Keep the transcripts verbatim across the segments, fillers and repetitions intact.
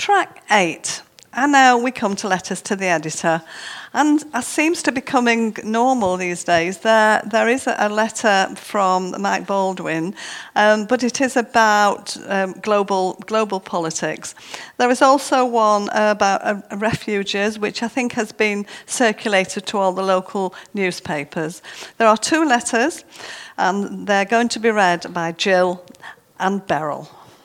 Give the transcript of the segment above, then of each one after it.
track eight. And now we come to letters to the editor. And as seems to be becoming normal these days, there there is a letter from Mike Baldwin, um, but it is about um, global global politics. There is also one about uh, refugees, which I think has been circulated to all the local newspapers. There are two letters, and they're going to be read by Jill and Beryl.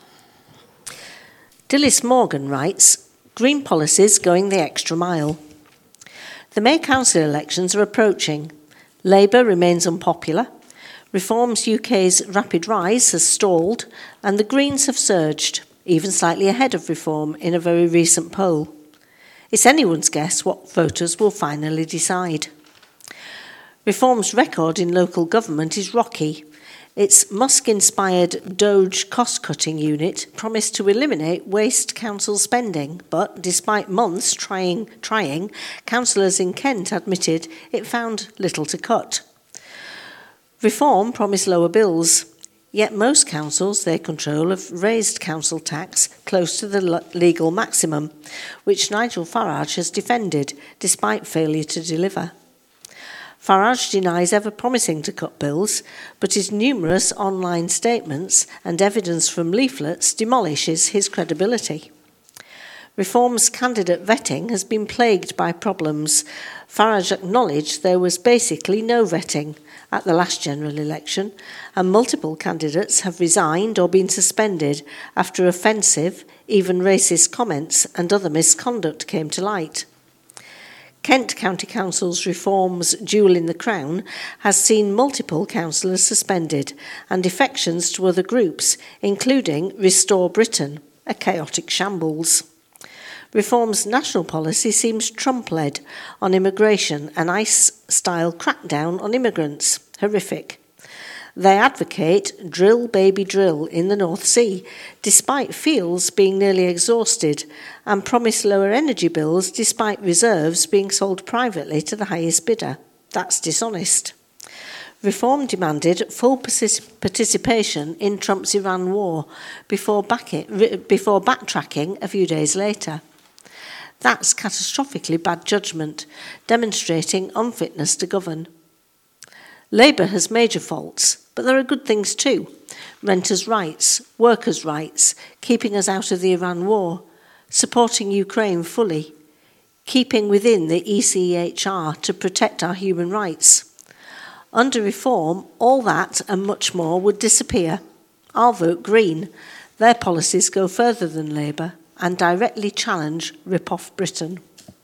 Dilys Morgan writes, Green policies going the extra mile. The May Council elections are approaching. Labour remains unpopular. Reform's U K's rapid rise has stalled, and the Greens have surged, even slightly ahead of Reform in a very recent poll. It's anyone's guess what voters will finally decide. Reform's record in local government is rocky. Its Musk-inspired Doge cost-cutting unit promised to eliminate waste council spending, but despite months trying, trying, councillors in Kent admitted it found little to cut. Reform promised lower bills, yet most councils they control have raised council tax close to the legal maximum, which Nigel Farage has defended, despite failure to deliver. Farage denies ever promising to cut bills, but his numerous online statements and evidence from leaflets demolishes his credibility. Reform's candidate vetting has been plagued by problems. Farage acknowledged there was basically no vetting at the last general election, and multiple candidates have resigned or been suspended after offensive, even racist comments and other misconduct came to light. Kent County Council's Reform's Jewel in the Crown has seen multiple councillors suspended and defections to other groups, including Restore Britain, a chaotic shambles. Reform's national policy seems Trump-led on immigration, an ICE-style crackdown on immigrants. Horrific. They advocate drill baby drill in the North Sea, despite fields being nearly exhausted, and promise lower energy bills despite reserves being sold privately to the highest bidder. That's dishonest. Reform demanded full participation in Trump's Iran war before, back it, before backtracking a few days later. That's catastrophically bad judgment, demonstrating unfitness to govern. Labour has major faults, but there are good things too. Renters' rights, workers' rights, keeping us out of the Iran war, supporting Ukraine fully, keeping within the E C H R to protect our human rights. Under Reform, all that and much more would disappear. I'll vote Green. Their policies go further than Labour and directly challenge Rip-Off Britain.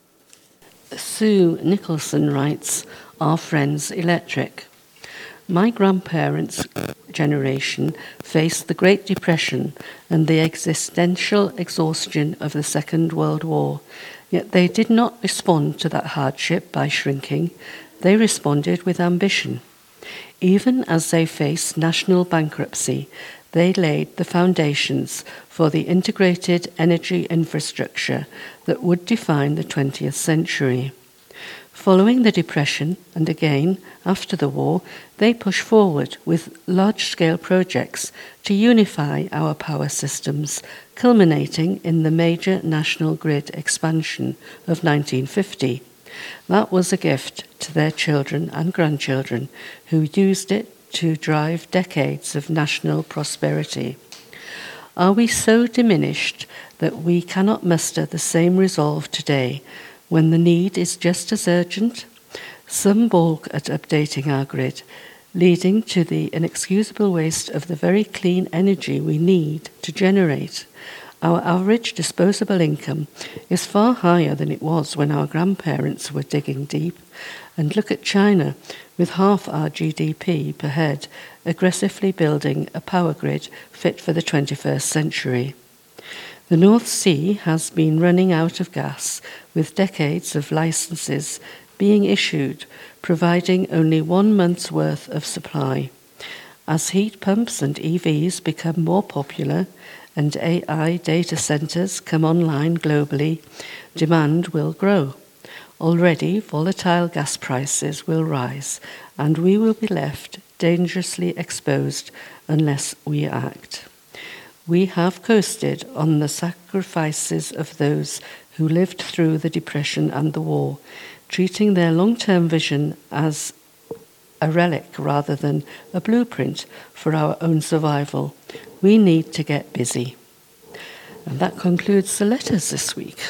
Sue Nicholson writes, Our Friends Electric. My grandparents' generation faced the Great Depression and the existential exhaustion of the Second World War, yet they did not respond to that hardship by shrinking. They responded with ambition. Even as they faced national bankruptcy, they laid the foundations for the integrated energy infrastructure that would define the twentieth century. Following the Depression, and again after the war, they pushed forward with large-scale projects to unify our power systems, culminating in the major national grid expansion of nineteen fifty. That was a gift to their children and grandchildren, who used it to drive decades of national prosperity. Are we so diminished that we cannot muster the same resolve today, when the need is just as urgent? Some balk at updating our grid, leading to the inexcusable waste of the very clean energy we need to generate. Our average disposable income is far higher than it was when our grandparents were digging deep. And look at China, with half our G D P per head, aggressively building a power grid fit for the twenty-first century. The North Sea has been running out of gas, with decades of licenses being issued, providing only one month's worth of supply. As heat pumps and E Vs become more popular and A I data centres come online globally, demand will grow. Already, volatile gas prices will rise, and we will be left dangerously exposed unless we act. We have coasted on the sacrifices of those who lived through the Depression and the war, treating their long-term vision as a relic rather than a blueprint for our own survival. We need to get busy. And that concludes the letters this week.